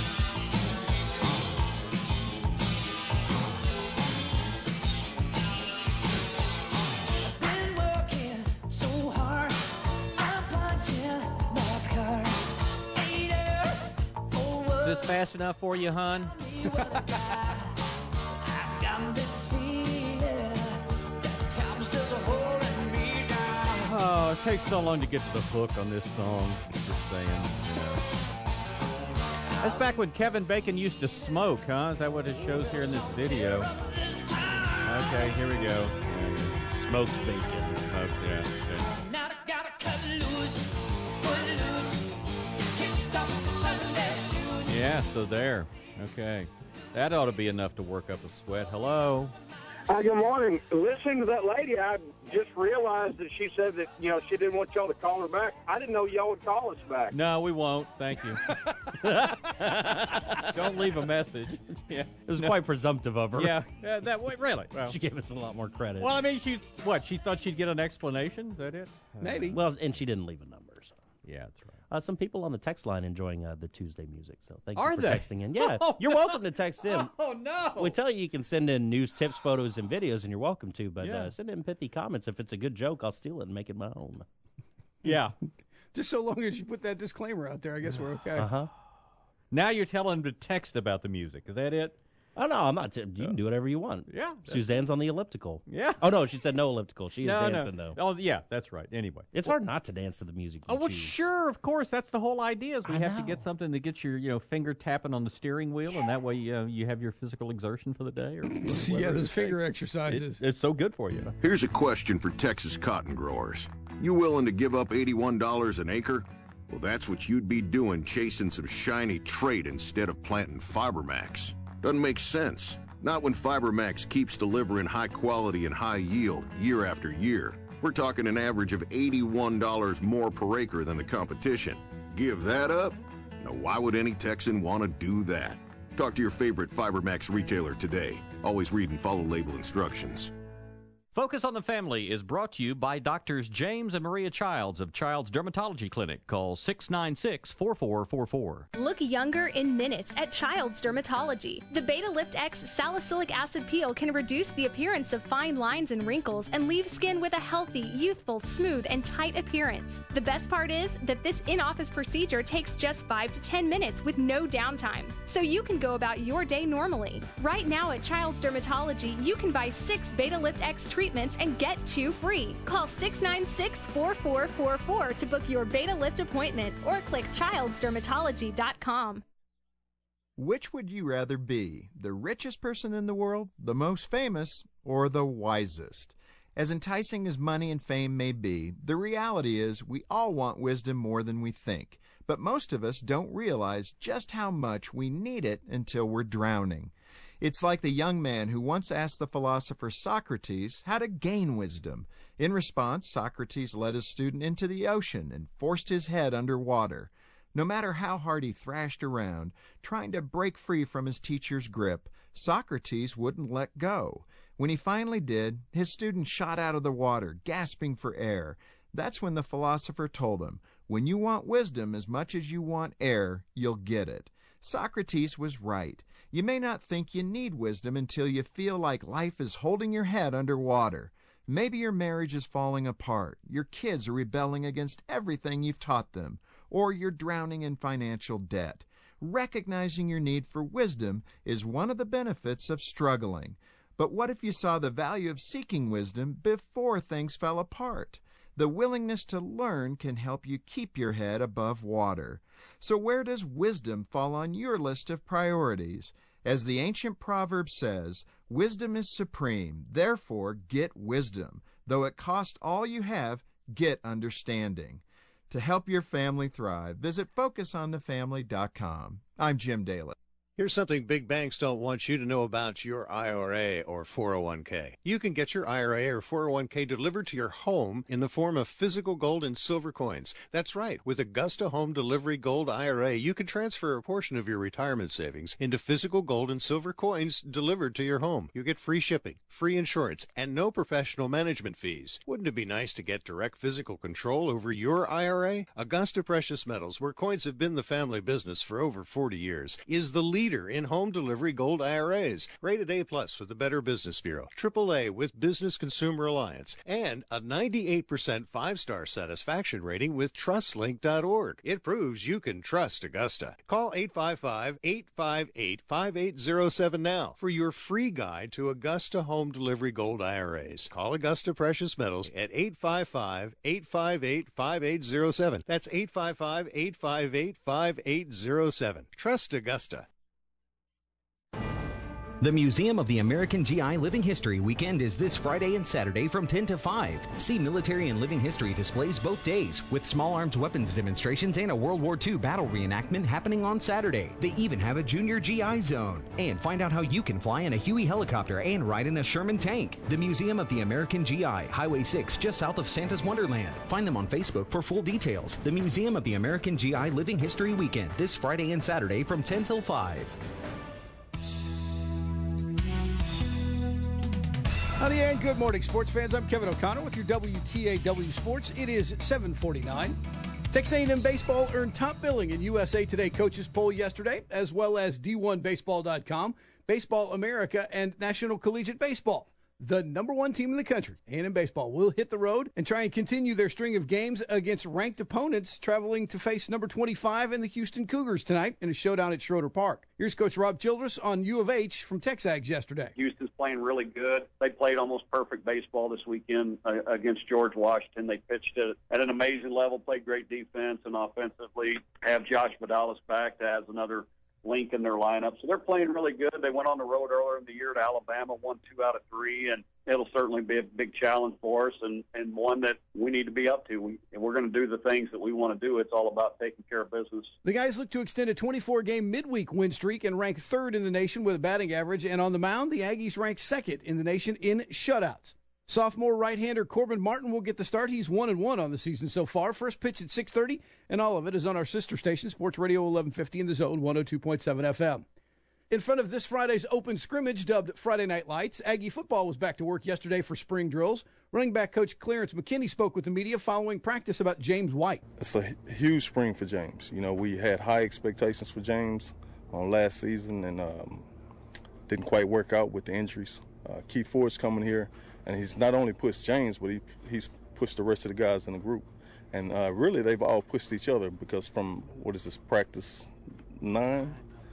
Been working so hard, I'm punching my card. Later, for Is this fast enough for you, hon? got this feeling that time's just holding me down. Oh, it takes so long to get to the hook on this song. Just saying, you know. That's back when Kevin Bacon used to smoke, huh? Is that what it shows here in this video? Okay, here we go. Smoked bacon. Smoked, yeah. Okay. Now I gotta cut loose, put loose, kick off the Sunday shoes. Yeah, so there. Okay. That ought to be enough to work up a sweat. Hello? Hi, good morning. Listening to that lady, I just realized that she said that, you know, she didn't want y'all to call her back. I didn't know y'all would call us back. No, we won't. Thank you. Don't leave a message. Yeah, it was no. quite presumptive of her. Yeah, yeah that way, really. Well, she gave us a lot more credit. Well, I mean, she what? She thought she'd get an explanation. Is that it? Maybe. Well, and she didn't leave a number. So. Yeah, that's right. Uh, some people on the text line enjoying uh, the Tuesday music, so thank Are you for they? texting in. Yeah, oh, you're no. welcome to text in. Oh, no. We tell you you can send in news, tips, photos, and videos, and you're welcome to, but yeah. uh, send in pithy comments. If it's a good joke, I'll steal it and make it my own. Yeah. Just so long as you put that disclaimer out there, I guess we're okay. Uh-huh. Now you're telling them to text about the music. Is that it? Oh, no, I'm not. T- you can do whatever you want. Yeah. Suzanne's on the elliptical. Yeah. Oh, no, she said no elliptical. She is no, dancing, no. though. Oh, yeah, that's right. Anyway. It's well, hard not to dance to the music you Oh, well, choose. sure, of course. That's the whole idea is we I have know. to get something that gets your, you know, finger tapping on the steering wheel, yeah. and that way uh, you have your physical exertion for the day. Or yeah, those finger exercises. It, it's so good for you. Here's a question for Texas cotton growers. You willing to give up eighty-one dollars an acre? Well, that's what you'd be doing chasing some shiny trait instead of planting FiberMax. Doesn't make sense. Not when FiberMax keeps delivering high quality and high yield year after year. We're talking an average of eighty-one dollars more per acre than the competition. Give that up? Now, why would any Texan want to do that? Talk to your favorite FiberMax retailer today. Always read and follow label instructions. Focus on the Family is brought to you by Doctors James and Maria Childs of Child's Dermatology Clinic. Call six nine six, four four four four. Look younger in minutes at Child's Dermatology. The Beta Lift X salicylic acid peel can reduce the appearance of fine lines and wrinkles and leave skin with a healthy, youthful, smooth, and tight appearance. The best part is that this in-office procedure takes just five to ten minutes with no downtime, so you can go about your day normally. Right now at Child's Dermatology, you can buy six Beta Lift X treatments and get two free. Call six nine six, four four four four to book your Beta Lift appointment or click childs dermatology dot com. Which would you rather be, the richest person in the world, the most famous, or the wisest? As enticing as money and fame may be, the reality is we all want wisdom more than we think, but most of us don't realize just how much we need it until we're drowning. It's like the young man who once asked the philosopher Socrates how to gain wisdom. In response, Socrates led his student into the ocean and forced his head under water. No matter how hard he thrashed around, trying to break free from his teacher's grip, Socrates wouldn't let go. When he finally did, his student shot out of the water, gasping for air. That's when the philosopher told him, "When you want wisdom as much as you want air, you'll get it." Socrates was right. You may not think you need wisdom until you feel like life is holding your head under water. Maybe your marriage is falling apart, your kids are rebelling against everything you've taught them, or you're drowning in financial debt. Recognizing your need for wisdom is one of the benefits of struggling. But what if you saw the value of seeking wisdom before things fell apart? The willingness to learn can help you keep your head above water. So where does wisdom fall on your list of priorities? As the ancient proverb says, wisdom is supreme, therefore get wisdom. Though it cost all you have, get understanding. To help your family thrive, visit focus on the family dot com. I'm Jim Daly. Here's something big banks don't want you to know about your I R A or four oh one k. You can get your I R A or four oh one k delivered to your home in the form of physical gold and silver coins. That's right. With Augusta Home Delivery Gold I R A, you can transfer a portion of your retirement savings into physical gold and silver coins delivered to your home. You get free shipping, free insurance, and no professional management fees. Wouldn't it be nice to get direct physical control over your I R A? Augusta Precious Metals, where coins have been the family business for over forty years, is the leader in home delivery gold I R As, rated A plus with the Better Business Bureau, triple A with Business Consumer Alliance, and a ninety-eight percent five-star satisfaction rating with trust link dot org. It proves you can trust Augusta. Call eight five five, eight five eight, five eight zero seven now for your free guide to Augusta Home Delivery Gold I R As. Call Augusta Precious Metals at eight five five, eight five eight, five eight zero seven. That's eight five five, eight five eight, five eight zero seven. Trust Augusta. The Museum of the American G I Living History Weekend is this Friday and Saturday from ten to five. See military and living history displays both days, with small arms weapons demonstrations and a World War Two battle reenactment happening on Saturday. They even have a junior G I zone. And find out how you can fly in a Huey helicopter and ride in a Sherman tank. The Museum of the American G I, Highway six, just south of Santa's Wonderland. Find them on Facebook for full details. The Museum of the American G I Living History Weekend, this Friday and Saturday from ten till five. Howdy and good morning, sports fans. I'm Kevin O'Connor with your W T A W Sports. It is seven forty-nine. Texas A and M baseball earned top billing in U S A Today coaches poll yesterday, as well as D one baseball dot com, Baseball America, and National Collegiate Baseball. The number one team in the country, A and M baseball, will hit the road and try and continue their string of games against ranked opponents, traveling to face number twenty-five and the Houston Cougars tonight in a showdown at Schroeder Park. Here's Coach Rob Childress on U of H from Texags yesterday. Houston's playing really good. They played almost perfect baseball this weekend uh, against George Washington. They pitched it at an amazing level, played great defense, and offensively have Josh Vidalis back that has another link in their lineup. So they're playing really good. They went on the road earlier in the year to Alabama, won two out of three, and it'll certainly be a big challenge for us and, and one that we need to be up to. We, and we're going to do the things that we want to do. It's all about taking care of business. The guys look to extend a twenty-four game midweek win streak and rank third in the nation with a batting average. And on the mound, the Aggies rank second in the nation in shutouts. Sophomore right-hander Corbin Martin will get the start. He's one and one on the season so far. First pitch at six thirty, and all of it is on our sister station, Sports Radio eleven fifty in the Zone, one oh two point seven F M. In front of this Friday's open scrimmage, dubbed Friday Night Lights, Aggie football was back to work yesterday for spring drills. Running back coach Clarence McKinney spoke with the media following practice about James White. It's a huge spring for James. You know, we had high expectations for James on last season and um, didn't quite work out with the injuries. Uh, Keith Ford's coming here. And he's not only pushed James, but he he's pushed the rest of the guys in the group. And uh, really, they've all pushed each other because from, what is this, practice nine?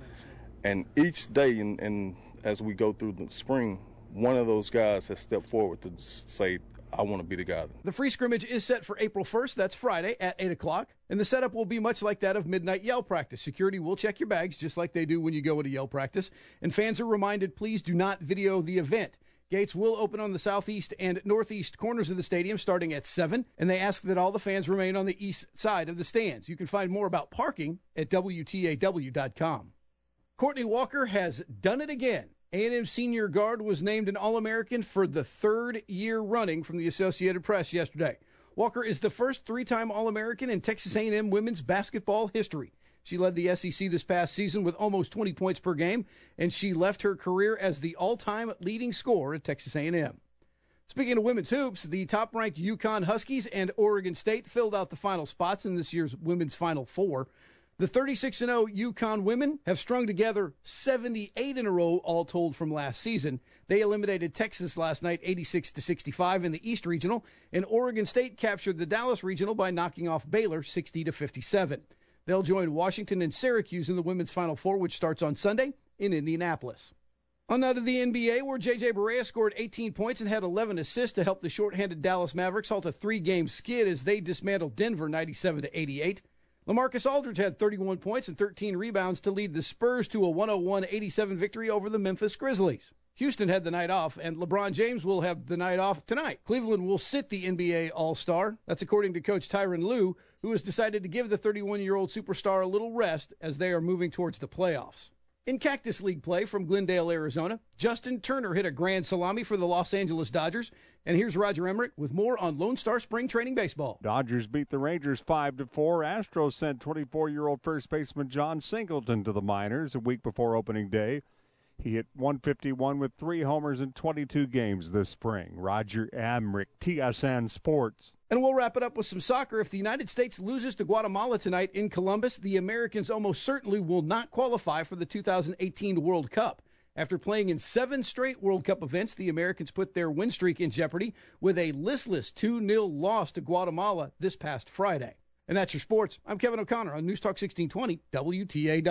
And each day, in, in, as we go through the spring, one of those guys has stepped forward to say, I want to be the guy. The free scrimmage is set for April first. That's Friday at eight o'clock. And the setup will be much like that of midnight yell practice. Security will check your bags just like they do when you go into yell practice. And fans are reminded, please do not video the event. Gates will open on the southeast and northeast corners of the stadium starting at seven, and they ask that all the fans remain on the east side of the stands. You can find more about parking at W T A W dot com. Courtney Walker has done it again. A and M senior guard was named an All-American for the third year running from the Associated Press yesterday. Walker is the first three-time All-American in Texas A and M women's basketball history. She led the S E C this past season with almost twenty points per game, and she left her career as the all-time leading scorer at Texas A and M. Speaking of women's hoops, the top-ranked UConn Huskies and Oregon State filled out the final spots in this year's women's Final Four. The thirty-six and oh UConn women have strung together seventy-eight in a row, all told from last season. They eliminated Texas last night eighty-six to sixty-five in the East Regional, and Oregon State captured the Dallas Regional by knocking off Baylor sixty to fifty-seven. They'll join Washington and Syracuse in the women's Final Four, which starts on Sunday in Indianapolis. On now to the N B A, where J J Barea scored eighteen points and had eleven assists to help the shorthanded Dallas Mavericks halt a three-game skid as they dismantled Denver ninety-seven to eighty-eight. LaMarcus Aldridge had thirty-one points and thirteen rebounds to lead the Spurs to a one oh one eighty-seven victory over the Memphis Grizzlies. Houston had the night off, and LeBron James will have the night off tonight. Cleveland will sit the N B A All-Star. That's according to Coach Tyronn Lue, who has decided to give the thirty-one-year-old superstar a little rest as they are moving towards the playoffs. In Cactus League play from Glendale, Arizona, Justin Turner hit a grand salami for the Los Angeles Dodgers. And here's Roger Emmerich with more on Lone Star Spring Training Baseball. Dodgers beat the Rangers five to four. Astros sent twenty-four-year-old first baseman John Singleton to the minors a week before opening day. He hit one fifty-one with three homers in twenty-two games this spring. Roger Emmerich, T S N Sports. And we'll wrap it up with some soccer. If the United States loses to Guatemala tonight in Columbus, the Americans almost certainly will not qualify for the two thousand eighteen World Cup. After playing in seven straight World Cup events, the Americans put their win streak in jeopardy with a listless two nil loss to Guatemala this past Friday. And that's your sports. I'm Kevin O'Connor on News Talk sixteen twenty W T A W.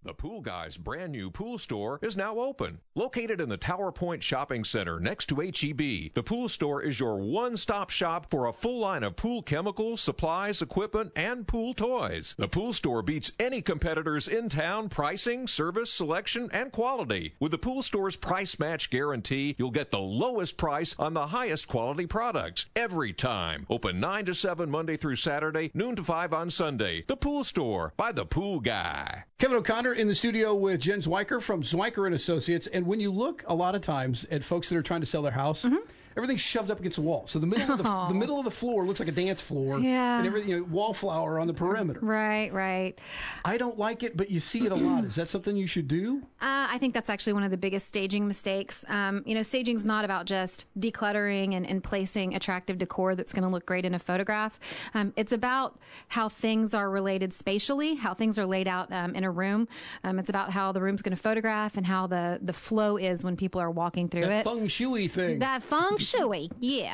The Pool Guy's brand new pool store is now open. Located in the Tower Point Shopping Center next to H E B, the pool store is your one-stop shop for a full line of pool chemicals, supplies, equipment, and pool toys. The pool store beats any competitors in town pricing, service, selection, and quality. With the pool store's price match guarantee, you'll get the lowest price on the highest quality products every time. Open nine to seven Monday through Saturday, noon to five on Sunday. The Pool Store by the Pool Guy. Kevin O'Connor in the studio with Jen Zwiker from Zwiker and Associates. And when you look a lot of times at folks that are trying to sell their house, mm-hmm. everything's shoved up against the wall. So the middle of the, the middle of the floor looks like a dance floor. Yeah. And everything, you know, wallflower on the perimeter. Right, right. I don't like it, but you see it a lot. Is that something you should do? Uh, I think that's actually one of the biggest staging mistakes. Um, you know, staging's not about just decluttering and, and placing attractive decor that's going to look great in a photograph. Um, it's about how things are related spatially, how things are laid out um, in a room. Um, it's about how the room's going to photograph and how the, the flow is when people are walking through that it. Feng shui thing. That feng shui, yeah.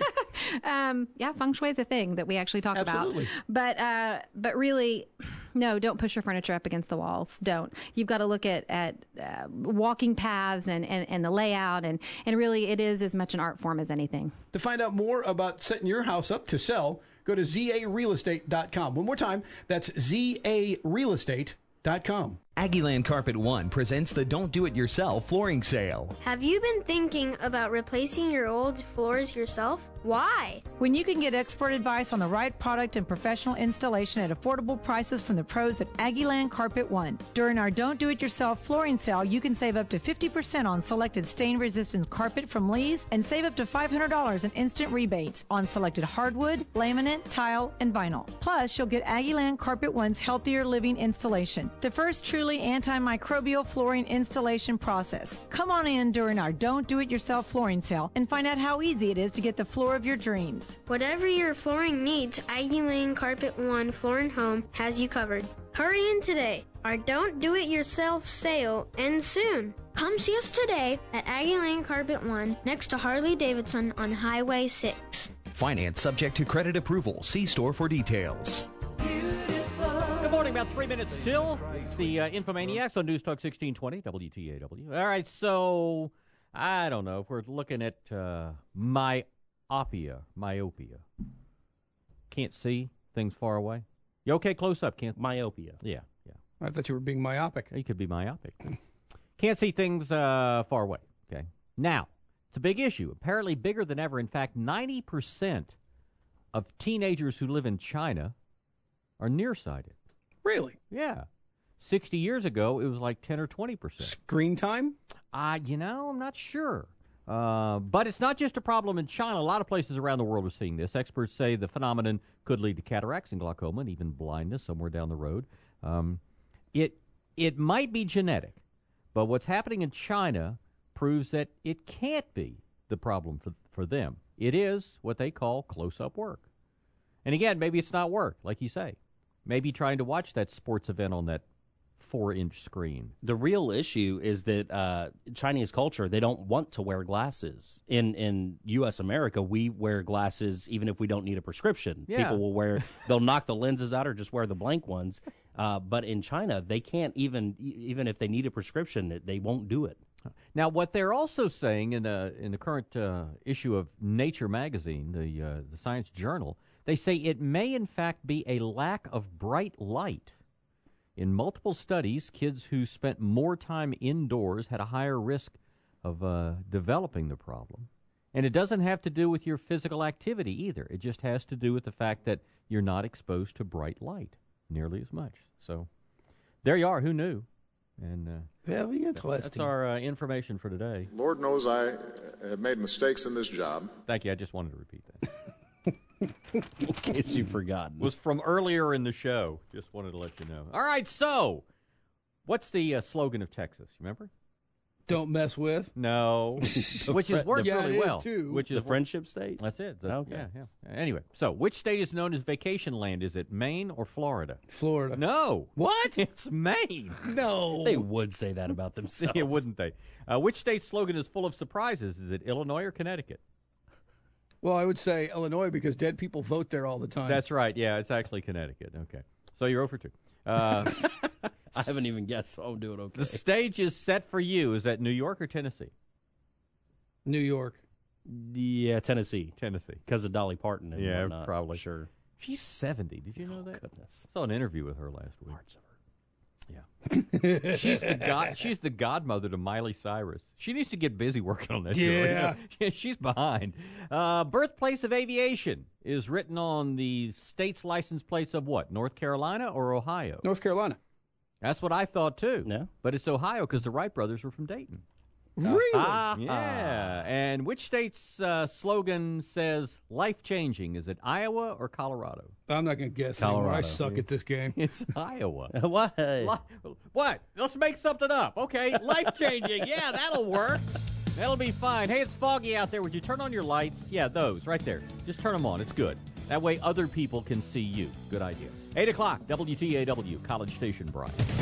um, yeah, feng shui is a thing that we actually talk Absolutely. about. But, uh, but really, no, don't push your furniture up against the walls. Don't. You've got to look at, at uh, walking paths and, and, and the layout. And, and really, it is as much an art form as anything. To find out more about setting your house up to sell, go to Z A real estate dot com. One more time, that's Z A real estate dot com. Aggieland Carpet One presents the Don't Do It Yourself flooring sale. Have you been thinking about replacing your old floors yourself? Why? When you can get expert advice on the right product and professional installation at affordable prices from the pros at Aggieland Carpet One. During our Don't Do It Yourself flooring sale, you can save up to fifty percent on selected stain-resistant carpet from Lee's and save up to five hundred dollars in instant rebates on selected hardwood, laminate, tile, and vinyl. Plus, you'll get Aggieland Carpet One's Healthier Living installation, the first truly antimicrobial flooring installation process. Come on in during our Don't Do It Yourself flooring sale and find out how easy it is to get the floor of your dreams. Whatever your flooring needs, Aggie Lane Carpet One Floor and Home has you covered. Hurry in today. Our Don't Do It Yourself sale ends soon. Come see us today at Aggie Lane Carpet One next to Harley Davidson on Highway six. Finance subject to credit approval. See store for details. Good morning, about three minutes till. It's the uh, Infomaniacs on News Talk sixteen twenty, W T A W. All right, so I don't know if we're looking at uh, myopia, myopia. Can't see things far away. You okay close up? Can't myopia. Yeah, yeah. I thought you were being myopic. You could be myopic. Can't see things uh, far away. Okay. Now, it's a big issue. Apparently bigger than ever. In fact, ninety percent of teenagers who live in China are nearsighted. Really? Yeah. sixty years ago, it was like ten or twenty percent. Screen time? Uh, you know, I'm not sure. Uh, but it's not just a problem in China. A lot of places around the world are seeing this. Experts say the phenomenon could lead to cataracts and glaucoma and even blindness somewhere down the road. Um, it it might be genetic, but what's happening in China proves that it can't be the problem for, for them. It is what they call close-up work. And again, maybe it's not work, like you say. Maybe trying to watch that sports event on that four-inch screen. The real issue is that uh, Chinese culture, they don't want to wear glasses. In in U S America, we wear glasses even if we don't need a prescription. Yeah. People will wear, they'll knock the lenses out or just wear the blank ones. Uh, but in China, they can't even, even if they need a prescription, they won't do it. Now, what they're also saying in the, in the current uh, issue of Nature magazine, the uh, the Science Journal, they say it may, in fact, be a lack of bright light. In multiple studies, kids who spent more time indoors had a higher risk of uh, developing the problem. And it doesn't have to do with your physical activity either. It just has to do with the fact that you're not exposed to bright light nearly as much. So there you are. Who knew? And uh, Very interesting. That's our uh, information for today. Lord knows I have made mistakes in this job. Thank you. I just wanted to repeat that. In case you've forgotten. Was from earlier in the show. Just wanted to let you know. All right, so what's the uh, slogan of Texas? Remember? Don't mess with. No. Which is worked yeah, really it well. Is too. Which is the friendship state? That's it. The, okay. Yeah, yeah. Anyway, so which state is known as vacation land? Is it Maine or Florida? Florida. No. What? It's Maine. No. They would say that about themselves. Yeah, wouldn't they? Uh, which state's slogan is full of surprises? Is it Illinois or Connecticut? Well, I would say Illinois because dead people vote there all the time. That's right. Yeah, it's actually Connecticut. Okay. So you're over two. Uh, I haven't even guessed, so I'm doing okay. The stage is set for you. Is that New York or Tennessee? New York. Yeah, Tennessee. Tennessee. Because of Dolly Parton and Yeah, whatnot. probably. Sure. She's seventy. Did you know Oh, that? goodness. I saw an interview with her last week. Parts of her. Yeah. she's the god. She's the godmother to Miley Cyrus. She needs to get busy working on that. Yeah. Show. She's behind. Uh, birthplace of aviation is written on the state's license plates of what? North Carolina or Ohio? North Carolina. That's what I thought too. Yeah. But it's Ohio because the Wright brothers were from Dayton. Really? Yeah. And which state's uh, slogan says life changing? Is it Iowa or Colorado? I'm not going to guess anymore. I Colorado. suck at this game. It's Iowa. What? Li- what? Let's make something up. Okay. Life changing. Yeah, that'll work. That'll be fine. Hey, it's foggy out there. Would you turn on your lights? Yeah, those right there. Just turn them on. It's good. That way other people can see you. Good idea. eight o'clock, W T A W, College Station, Bryan.